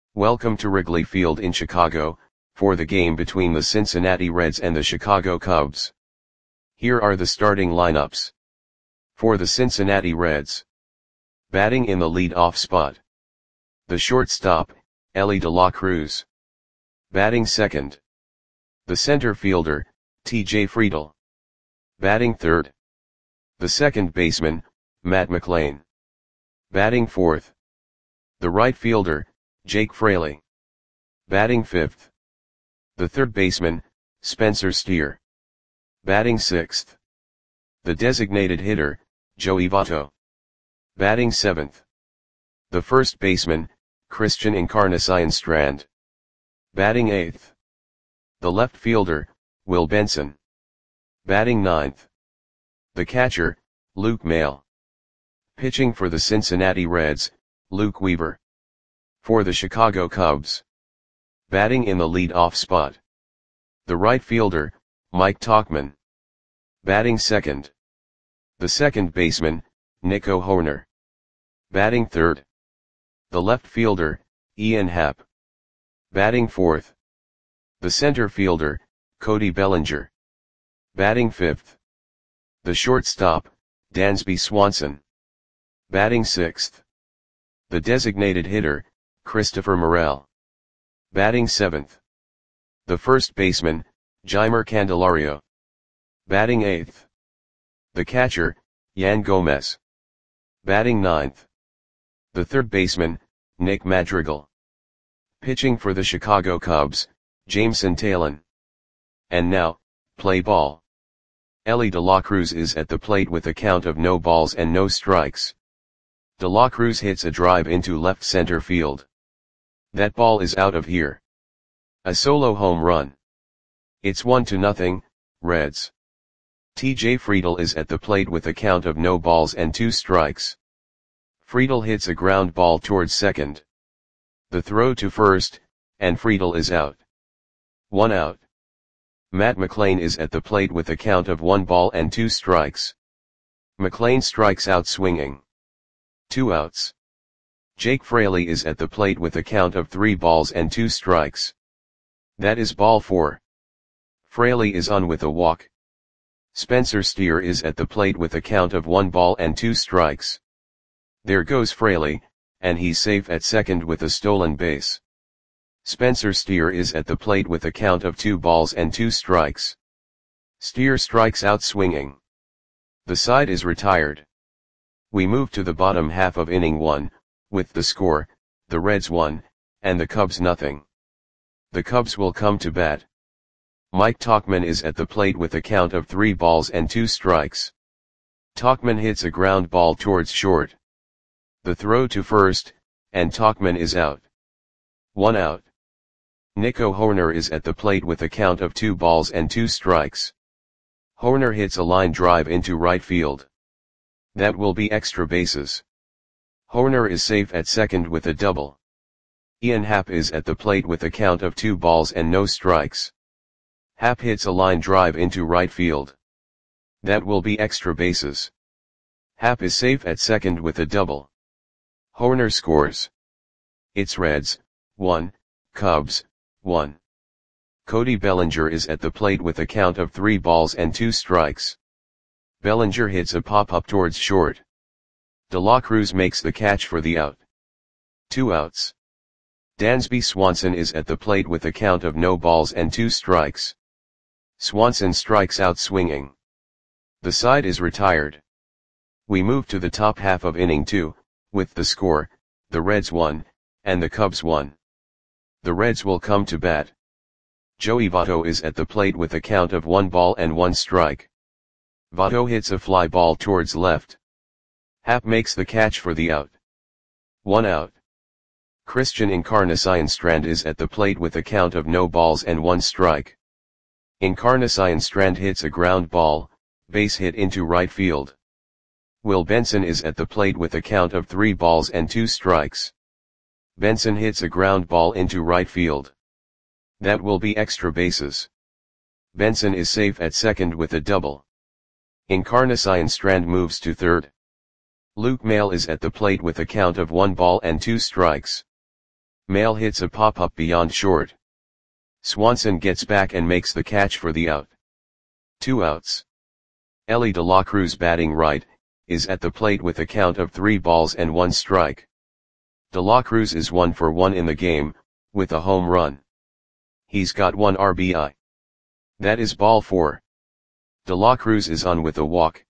Welcome to Wrigley Field in Chicago, for the game between the Cincinnati Reds and the Chicago Cubs. Here are the starting lineups. For the Cincinnati Reds. Batting in the lead-off spot. The shortstop, Elly De La Cruz. Batting second. The center fielder, T.J. Friedl. Batting third. The second baseman, Matt McLain. Batting fourth. The right fielder, Jake Fraley. Batting fifth. The third baseman, Spencer Steer. Batting sixth. The designated hitter, Joey Votto. Batting seventh. The first baseman, Christian Encarnacion-Strand. Batting eighth. The left fielder, Will Benson. Batting ninth. The catcher, Luke Maile. Pitching for the Cincinnati Reds, Luke Weaver. For the Chicago Cubs. Batting in the lead-off spot. The right fielder, Mike Tauchman. Batting second. The second baseman, Nico Hoerner. Batting third. The left fielder, Ian Happ. Batting fourth. The center fielder, Cody Bellinger. Batting fifth. The shortstop, Dansby Swanson. Batting sixth. The designated hitter, Christopher Morel. Batting seventh. The first baseman, Jeimer Candelario. Batting eighth. The catcher, Yan Gomez. Batting ninth. The third baseman, Nick Madrigal. Pitching for the Chicago Cubs, Jameson Taillon. And now, play ball. Elly De La Cruz is at the plate with a count of no balls and no strikes. De La Cruz hits a drive into left center field. That ball is out of here. A solo home run. It's 1-0, Reds. T.J. Friedl is at the plate with a count of no balls and 2 strikes. Friedl hits a ground ball towards second. The throw to first, and Friedl is out. 1 out. Matt McLain is at the plate with a count of 1 ball and 2 strikes. McLain strikes out swinging. 2 outs. Jake Fraley is at the plate with a count of 3 balls and 2 strikes. That is ball 4. Fraley is on with a walk. Spencer Steer is at the plate with a count of 1 ball and 2 strikes. There goes Fraley, and he's safe at second with a stolen base. Spencer Steer is at the plate with a count of 2 balls and 2 strikes. Steer strikes out swinging. The side is retired. We move to the bottom half of inning 1, with the score, the Reds 1, and the Cubs nothing. The Cubs will come to bat. Mike Tauchman is at the plate with a count of 3 balls and 2 strikes. Tauchman hits a ground ball towards short. The throw to first, and Tauchman is out. 1 out. Nico Hoerner is at the plate with a count of 2 balls and 2 strikes. Hoerner hits a line drive into right field. That will be extra bases. Hoerner is safe at second with a double. Ian Happ is at the plate with a count of 2 balls and no strikes. Happ hits a line drive into right field. That will be extra bases. Happ is safe at second with a double. Hoerner scores. It's Reds, 1, Cubs, 1. Cody Bellinger is at the plate with a count of 3 balls and 2 strikes. Bellinger hits a pop-up towards short. De La Cruz makes the catch for the out. 2 outs. Dansby Swanson is at the plate with a count of no balls and 2 strikes. Swanson strikes out swinging. The side is retired. We move to the top half of inning 2, with the score, the Reds 1, and the Cubs 1. The Reds will come to bat. Joey Votto is at the plate with a count of 1 ball and 1 strike. Votto hits a fly ball towards left. Happ makes the catch for the out. 1 out. Christian Encarnacion-Strand is at the plate with a count of no balls and 1 strike. Encarnacion-Strand hits a ground ball, base hit into right field. Will Benson is at the plate with a count of 3 balls and 2 strikes. Benson hits a ground ball into right field. That will be extra bases. Benson is safe at second with a double. Encarnacion-Strand moves to third. Luke Maile is at the plate with a count of 1 ball and 2 strikes. Male hits a pop-up beyond short. Swanson gets back and makes the catch for the out. 2 outs. Ellie De La Cruz batting right, is at the plate with a count of 3 balls and 1 strike. De La Cruz is 1 for 1 in the game, with a home run. He's got 1 RBI. That is ball 4. De La Cruz is on with a walk.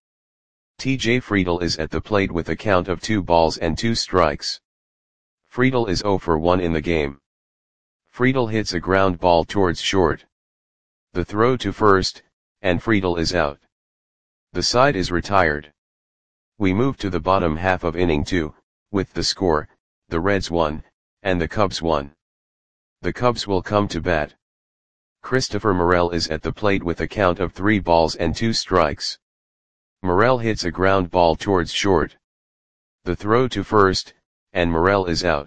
TJ Friedel is at the plate with a count of 2 balls and 2 strikes. Friedel is 0 for 1 in the game. Friedel hits a ground ball towards short. The throw to first, and Friedel is out. The side is retired. We move to the bottom half of inning 2, with the score, the Reds 1, and the Cubs 1. The Cubs will come to bat. Christopher Morel is at the plate with a count of 3 balls and 2 strikes. Morel hits a ground ball towards short. The throw to first, and Morel is out.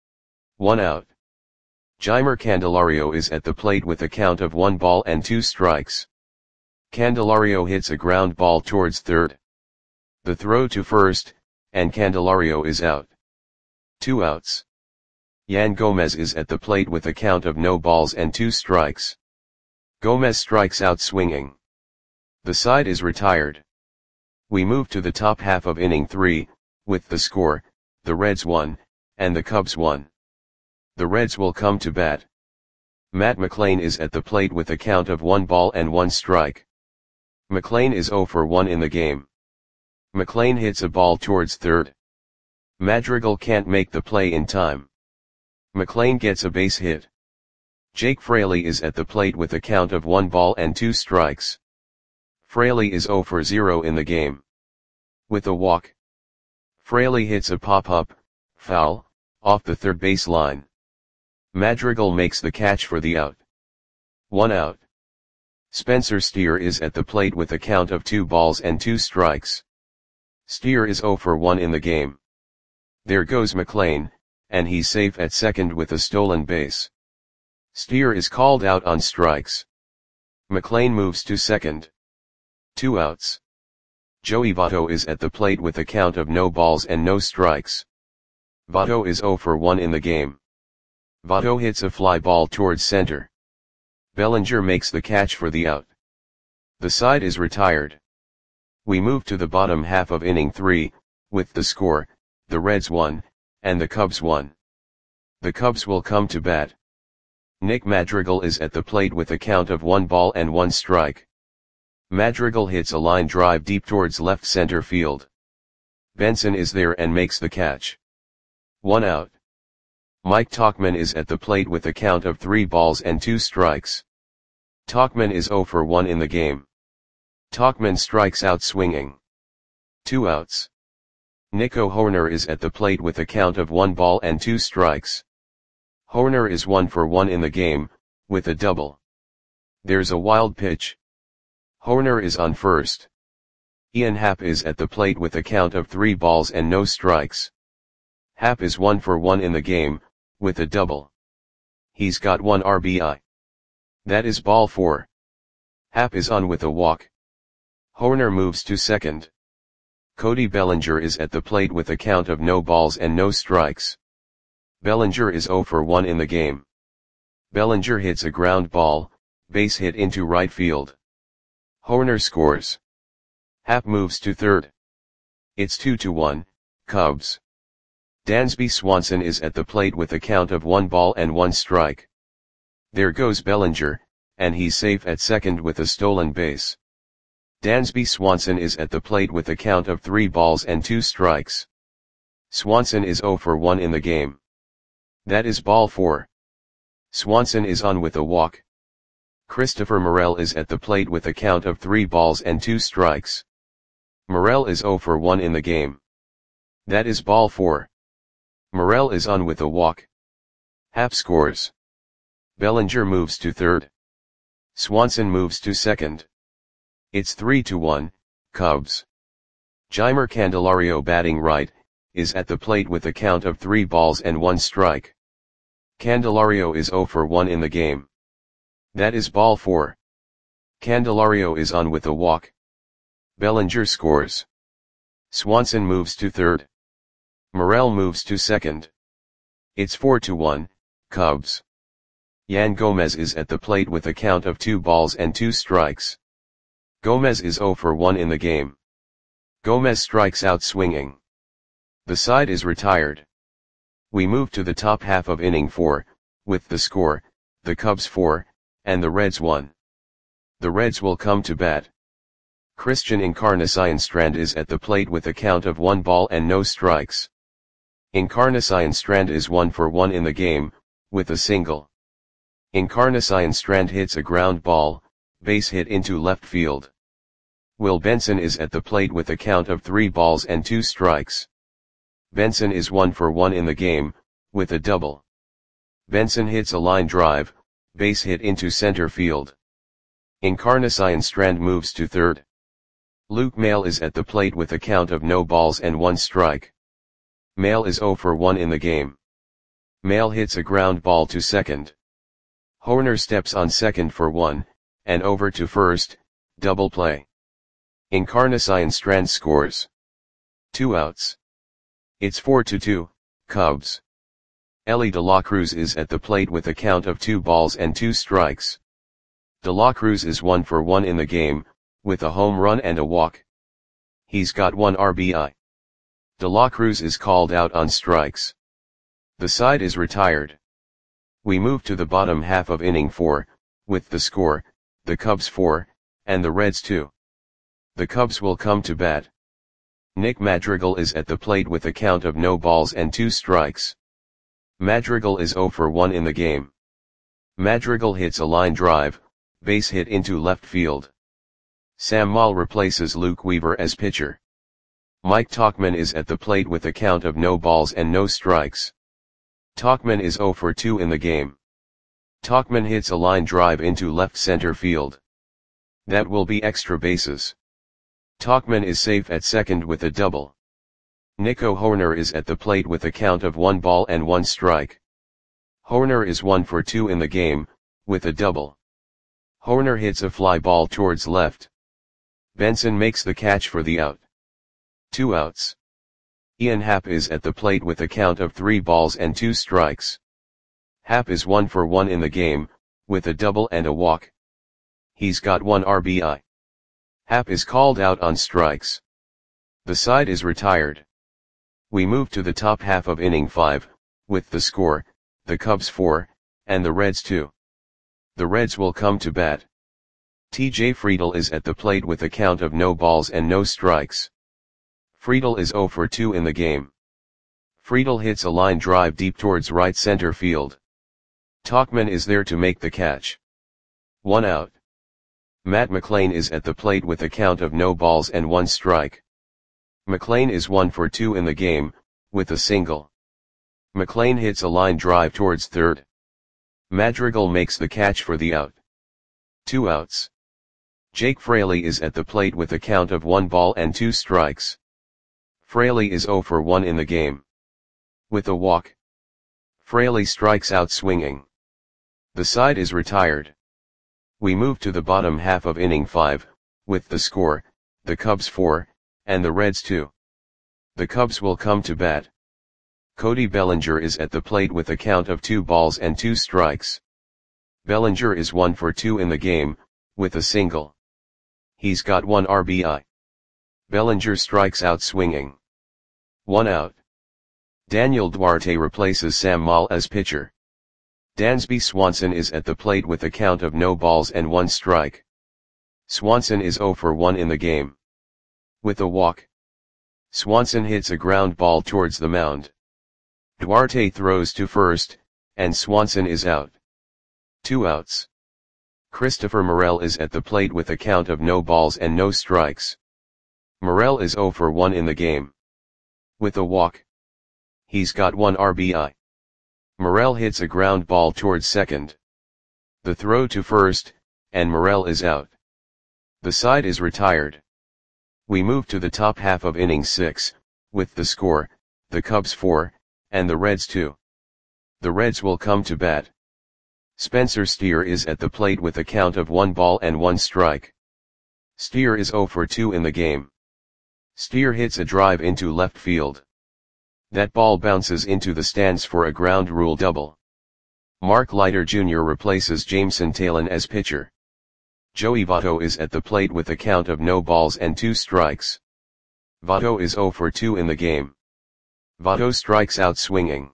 1 out. Jeimer Candelario is at the plate with a count of 1 ball and 2 strikes. Candelario hits a ground ball towards third. The throw to first, and Candelario is out. 2 outs. Yan Gomez is at the plate with a count of no balls and 2 strikes. Gomez strikes out swinging. The side is retired. We move to the top half of inning 3, with the score, the Reds 1, and the Cubs 1. The Reds will come to bat. Matt McLain is at the plate with a count of 1 ball and 1 strike. McLain is 0 for 1 in the game. McLain hits a ball towards third. Madrigal can't make the play in time. McLain gets a base hit. Jake Fraley is at the plate with a count of 1 ball and 2 strikes. Fraley is 0 for 0 in the game. With a walk. Fraley hits a pop-up, foul, off the third base line. Madrigal makes the catch for the out. 1 out. Spencer Steer is at the plate with a count of 2 balls and 2 strikes. Steer is 0 for 1 in the game. There goes McLain, and he's safe at second with a stolen base. Steer is called out on strikes. McLain moves to second. 2 outs. Joey Votto is at the plate with a count of no balls and no strikes. Votto is 0 for 1 in the game. Votto hits a fly ball towards center. Bellinger makes the catch for the out. The side is retired. We move to the bottom half of inning 3, with the score, the Reds 1, and the Cubs 1. The Cubs will come to bat. Nick Madrigal is at the plate with a count of 1 ball and 1 strike. Madrigal hits a line drive deep towards left center field. Benson is there and makes the catch. 1 out. Mike Tauchman is at the plate with a count of 3 balls and 2 strikes. Tauchman is 0 for 1 in the game. Tauchman strikes out swinging. 2 outs. Nico Hoerner is at the plate with a count of 1 ball and 2 strikes. Hoerner is 1 for 1 in the game, with a double. There's a wild pitch. Hoerner is on first. Ian Happ is at the plate with a count of 3 balls and no strikes. Happ is 1 for 1 in the game, with a double. He's got 1 RBI. That is ball 4. Happ is on with a walk. Hoerner moves to second. Cody Bellinger is at the plate with a count of no balls and no strikes. Bellinger is 0 for 1 in the game. Bellinger hits a ground ball, base hit into right field. Hoerner scores. Happ moves to third. It's 2-1, Cubs. Dansby Swanson is at the plate with a count of 1 ball and 1 strike. There goes Bellinger, and he's safe at second with a stolen base. Dansby Swanson is at the plate with a count of 3 balls and 2 strikes. Swanson is 0 for 1 in the game. That is ball 4. Swanson is on with a walk. Christopher Morel is at the plate with a count of 3 balls and 2 strikes. Morel is 0 for 1 in the game. That is ball 4. Morel is on with a walk. Happ scores. Bellinger moves to third. Swanson moves to second. It's 3-1, Cubs. Jeimer Candelario batting right, is at the plate with a count of 3 balls and 1 strike. Candelario is 0 for 1 in the game. That is ball 4. Candelario is on with a walk. Bellinger scores. Swanson moves to third. Morel moves to second. It's 4-1, Cubs. Yan Gomez is at the plate with a count of 2 balls and 2 strikes. Gomez is 0 for 1 in the game. Gomez strikes out swinging. The side is retired. We move to the top half of inning 4, with the score, the Cubs 4, and the Reds 1. The Reds will come to bat. Christian Encarnacion-Strand is at the plate with a count of 1 ball and no strikes. Encarnacion-Strand is 1 for 1 in the game, with a single. Encarnacion-Strand hits a ground ball, base hit into left field. Will Benson is at the plate with a count of 3 balls and 2 strikes. Benson is 1 for 1 in the game, with a double. Benson hits a line drive, base hit into center field. Encarnacion-Strand moves to third. Luke Maile is at the plate with a count of no balls and 1 strike. Maile is 0 for 1 in the game. Maile hits a ground ball to second. Hoerner steps on second for 1, and over to first, double play. Encarnacion-Strand scores. 2 outs. It's 4-2, Cubs. Elly De La Cruz is at the plate with a count of 2 balls and 2 strikes. De La Cruz is 1 for 1 in the game, with a home run and a walk. He's got 1 RBI. De La Cruz is called out on strikes. The side is retired. We move to the bottom half of inning 4, with the score, the Cubs 4, and the Reds 2. The Cubs will come to bat. Nick Madrigal is at the plate with a count of no balls and 2 strikes. Madrigal is 0 for 1 in the game. Madrigal hits a line drive, base hit into left field. Sam Moll replaces Luke Weaver as pitcher. Mike Tauchman is at the plate with a count of no balls and no strikes. Tauchman is 0 for 2 in the game. Tauchman hits a line drive into left center field. That will be extra bases. Tauchman is safe at second with a double. Nico Hoerner is at the plate with a count of 1 ball and 1 strike. Hoerner is 1 for 2 in the game, with a double. Hoerner hits a fly ball towards left. Benson makes the catch for the out. 2 outs. Ian Happ is at the plate with a count of 3 balls and 2 strikes. Happ is 1 for 1 in the game, with a double and a walk. He's got 1 RBI. Happ is called out on strikes. The side is retired. We move to the top half of inning 5, with the score, the Cubs 4, and the Reds 2. The Reds will come to bat. T.J. Friedl is at the plate with a count of no balls and no strikes. Friedl is 0 for 2 in the game. Friedl hits a line drive deep towards right center field. Tauchman is there to make the catch. 1 out. Matt McLain is at the plate with a count of no balls and 1 strike. McLain is 1 for 2 in the game, with a single. McLain hits a line drive towards third. Madrigal makes the catch for the out. 2 outs. Jake Fraley is at the plate with a count of 1 ball and 2 strikes. Fraley is 0 for 1 in the game. With a walk. Fraley strikes out swinging. The side is retired. We move to the bottom half of inning 5, with the score, the Cubs 4, and the Reds 2. The Cubs will come to bat. Cody Bellinger is at the plate with a count of 2 balls and 2 strikes. Bellinger is 1 for 2 in the game, with a single. He's got 1 RBI. Bellinger strikes out swinging. 1 out. Daniel Duarte replaces Sam Moll as pitcher. Dansby Swanson is at the plate with a count of no balls and 1 strike. Swanson is 0 for 1 in the game. With a walk. Swanson hits a ground ball towards the mound. Duarte throws to first, and Swanson is out. 2 outs. Christopher Morel is at the plate with a count of no balls and no strikes. Morel is 0 for 1 in the game. With a walk. He's got 1 RBI. Morel hits a ground ball towards second. The throw to first, and Morel is out. The side is retired. We move to the top half of inning 6, with the score, the Cubs 4, and the Reds 2. The Reds will come to bat. Spencer Steer is at the plate with a count of 1 ball and 1 strike. Steer is 0 for 2 in the game. Steer hits a drive into left field. That ball bounces into the stands for a ground rule double. Mark Leiter Jr. replaces Jameson Taillon as pitcher. Joey Votto is at the plate with a count of no balls and 2 strikes. Votto is 0 for 2 in the game. Votto strikes out swinging.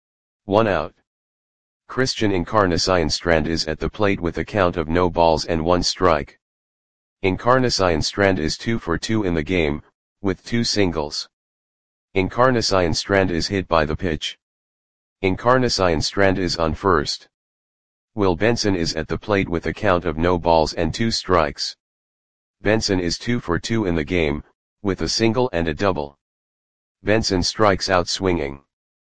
1 out. Christian Encarnacion-Strand is at the plate with a count of no balls and 1 strike. Encarnacion-Strand is 2 for 2 in the game, with 2 singles. Encarnacion-Strand is hit by the pitch. Encarnacion-Strand is on first. Will Benson is at the plate with a count of no balls and 2 strikes. Benson is 2 for 2 in the game, with a single and a double. Benson strikes out swinging.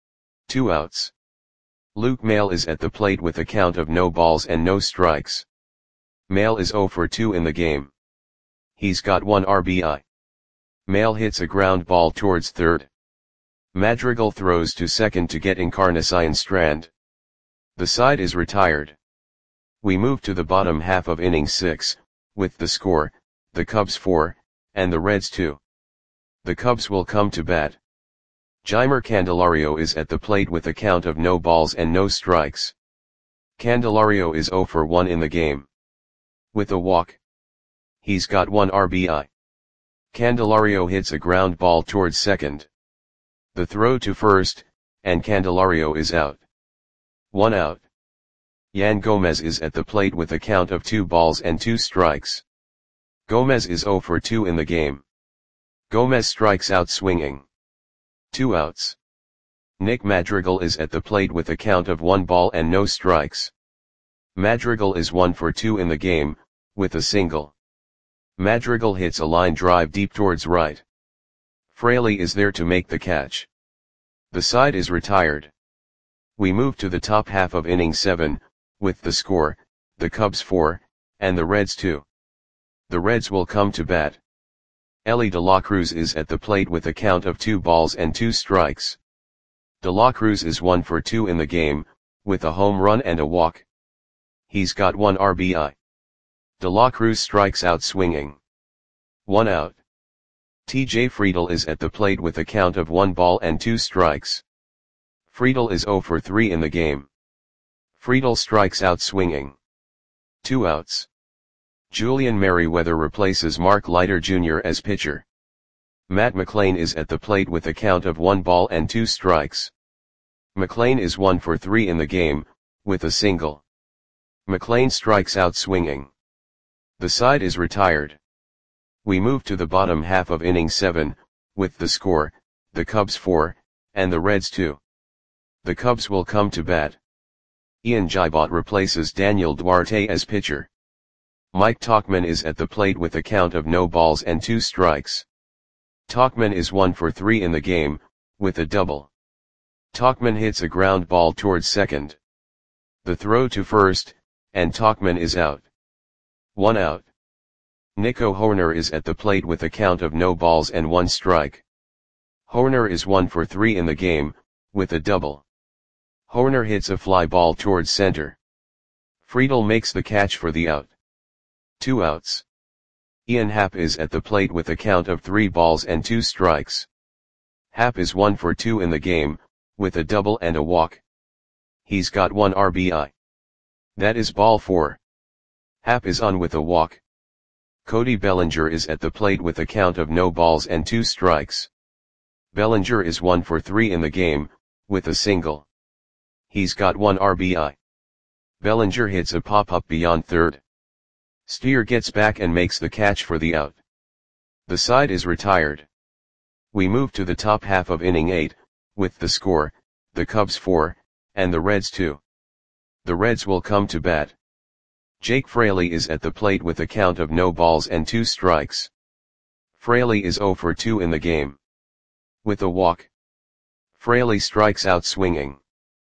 2 outs. Luke Maile is at the plate with a count of no balls and no strikes. Maile is 0 for 2 in the game. He's got 1 RBI. Maile hits a ground ball towards third. Madrigal throws to second to get Encarnacion-Strand. The side is retired. We move to the bottom half of inning 6, with the score, the Cubs 4, and the Reds 2. The Cubs will come to bat. Jeimer Candelario is at the plate with a count of no balls and no strikes. Candelario is 0 for 1 in the game. With a walk. He's got 1 RBI. Candelario hits a ground ball towards second. The throw to first, and Candelario is out. 1 out. Yan Gomez is at the plate with a count of 2 balls and 2 strikes. Gomez is 0 for 2 in the game. Gomez strikes out swinging. 2 outs. Nick Madrigal is at the plate with a count of 1 ball and no strikes. Madrigal is 1 for 2 in the game, with a single. Madrigal hits a line drive deep towards right. Fraley is there to make the catch. The side is retired. We move to the top half of inning 7, with the score, the Cubs 4, and the Reds 2. The Reds will come to bat. Elly De La Cruz is at the plate with a count of 2 balls and 2 strikes. De La Cruz is 1 for 2 in the game, with a home run and a walk. He's got 1 RBI. De La Cruz strikes out swinging. 1 out. TJ Friedl is at the plate with a count of 1 ball and 2 strikes. Friedl is 0 for 3 in the game. Friedl strikes out swinging. 2 outs. Julian Merryweather replaces Mark Leiter Jr. as pitcher. Matt McLain is at the plate with a count of 1 ball and 2 strikes. McLain is 1 for 3 in the game, with a single. McLain strikes out swinging. The side is retired. We move to the bottom half of inning 7, with the score, the Cubs 4, and the Reds 2. The Cubs will come to bat. Ian Gibot replaces Daniel Duarte as pitcher. Mike Tauchman is at the plate with a count of no balls and 2 strikes. Tauchman is 1 for 3 in the game, with a double. Tauchman hits a ground ball towards second. The throw to first, and Tauchman is out. 1 out. Nico Hoerner is at the plate with a count of no balls and 1 strike. Hoerner is 1 for 3 in the game, with a double. Hoerner hits a fly ball towards center. Friedl makes the catch for the out. 2 outs. Ian Happ is at the plate with a count of 3 balls and 2 strikes. Happ is 1 for 2 in the game, with a double and a walk. He's got 1 RBI. That is ball 4. Happ is on with a walk. Cody Bellinger is at the plate with a count of no balls and 2 strikes. Bellinger is 1 for 3 in the game, with a single. He's got 1 RBI. Bellinger hits a pop-up beyond third. Steer gets back and makes the catch for the out. The side is retired. We move to the top half of inning 8, with the score, the Cubs 4, and the Reds 2. The Reds will come to bat. Jake Fraley is at the plate with a count of no balls and 2 strikes. Fraley is 0 for 2 in the game. With a walk. Fraley strikes out swinging.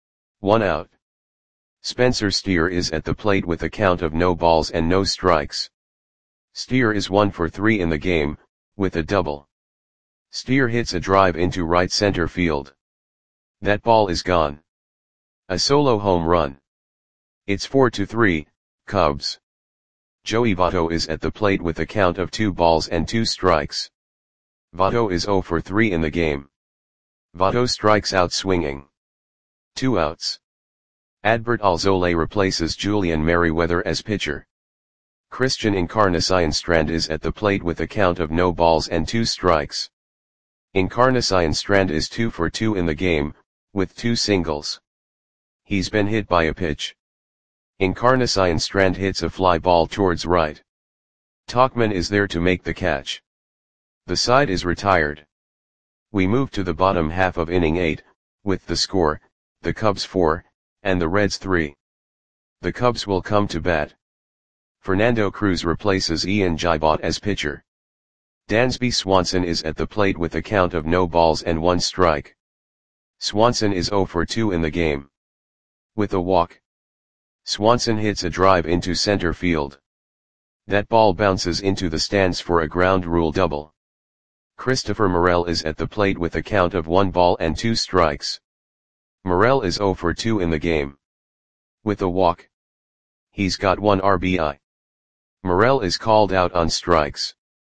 1 out. Spencer Steer is at the plate with a count of no balls and no strikes. Steer is 1 for 3 in the game, with a double. Steer hits a drive into right center field. That ball is gone. A solo home run. It's 4-3, Cubs. Joey Votto is at the plate with a count of 2 balls and 2 strikes. Votto is 0 for 3 in the game. Votto strikes out swinging. 2 outs. Adbert Alzolay replaces Julian Merryweather as pitcher. Christian Encarnacion-Strand is at the plate with a count of no balls and 2 strikes. Encarnacion-Strand is 2 for 2 in the game, with 2 singles. He's been hit by a pitch. Encarnacion-Strand hits a fly ball towards right. Tauchman is there to make the catch. The side is retired. We move to the bottom half of inning 8, with the score, the Cubs 4, and the Reds 3. The Cubs will come to bat. Fernando Cruz replaces Ian Gibot as pitcher. Dansby Swanson is at the plate with a count of no balls and 1 strike. Swanson is 0 for 2 in the game. With a walk, Swanson hits a drive into center field. That ball bounces into the stands for a ground rule double. Christopher Morel is at the plate with a count of 1 ball and 2 strikes. Morel is 0 for 2 in the game. With a walk, he's got 1 RBI. Morel is called out on strikes.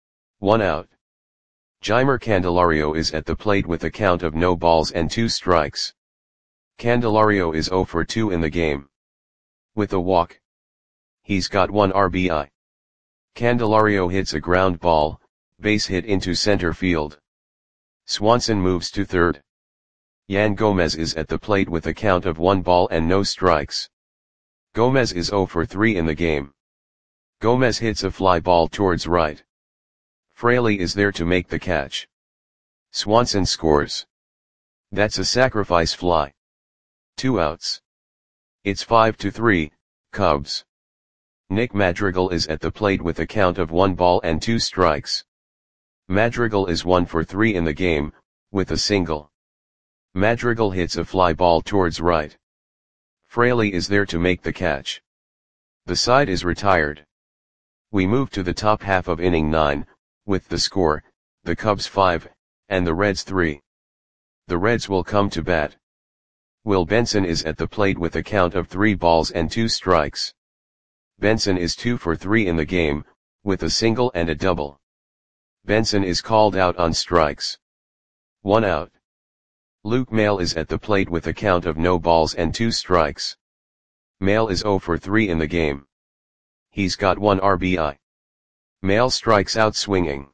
1 out. Jeimer Candelario is at the plate with a count of no balls and 2 strikes. Candelario is 0 for 2 in the game. With a walk, he's got 1 RBI. Candelario hits a ground ball, base hit into center field. Swanson moves to third. Yan Gomez is at the plate with a count of 1 ball and no strikes. Gomez is 0 for 3 in the game. Gomez hits a fly ball towards right. Fraley is there to make the catch. Swanson scores. That's a sacrifice fly. 2 outs. It's 5-3, Cubs. Nick Madrigal is at the plate with a count of 1 ball and 2 strikes. Madrigal is 1 for 3 in the game, with a single. Madrigal hits a fly ball towards right. Fraley is there to make the catch. The side is retired. We move to the top half of inning 9, with the score, the Cubs 5, and the Reds 3. The Reds will come to bat. Will Benson is at the plate with a count of 3 balls and 2 strikes. Benson is 2 for 3 in the game, with a single and a double. Benson is called out on strikes. 1 out. Luke Maile is at the plate with a count of no balls and 2 strikes. Maile is 0 for 3 in the game. He's got 1 RBI. Maile strikes out swinging.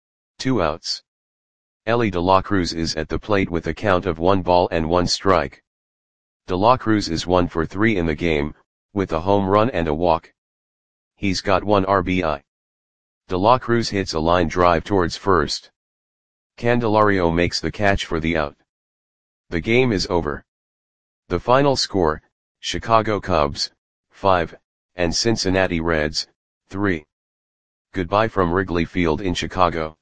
2 outs. Elly De La Cruz is at the plate with a count of 1 ball and 1 strike. De La Cruz is 1 for 3 in the game, with a home run and a walk. He's got 1 RBI. De La Cruz hits a line drive towards first. Candelario makes the catch for the out. The game is over. The final score, Chicago Cubs, 5, and Cincinnati Reds, 3. Goodbye from Wrigley Field in Chicago.